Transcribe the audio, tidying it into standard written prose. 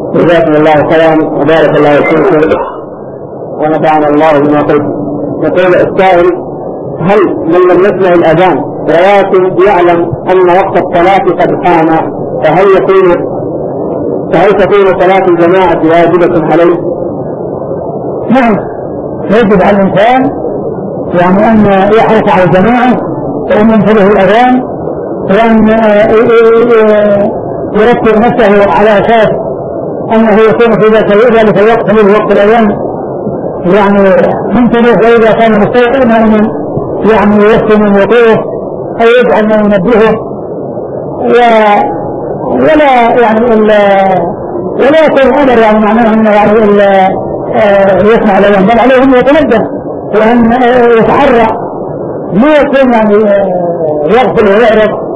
جزاكم الله خيرا وبارك الله فيكم ونفعنا الله بما قلت. يقول السائل: هل من لم يسمع الأذان ولكن يعلم أن وقت الصلاة قد قام فهل تكون صلاة الجماعة واجبة عليه؟ نعم، يجب على الإنسان يعني أن يحرص على الجماعة وأن ينتبه الأذان وأن يرتب نفسه على أساس أنه يكون في ذلك الوقت من وقت الأذان يعني منتبه، وإذا كان مستيقظا أن يعني يوصل من وقوه أو يجعل ما ينبهه ولا يعني ولا يكون أمر يعني معناه أنه يعني يسمع الأذان، بل عليه أن يتنبه وأن يتحرى، ما يكون يعني يغفل ويعرض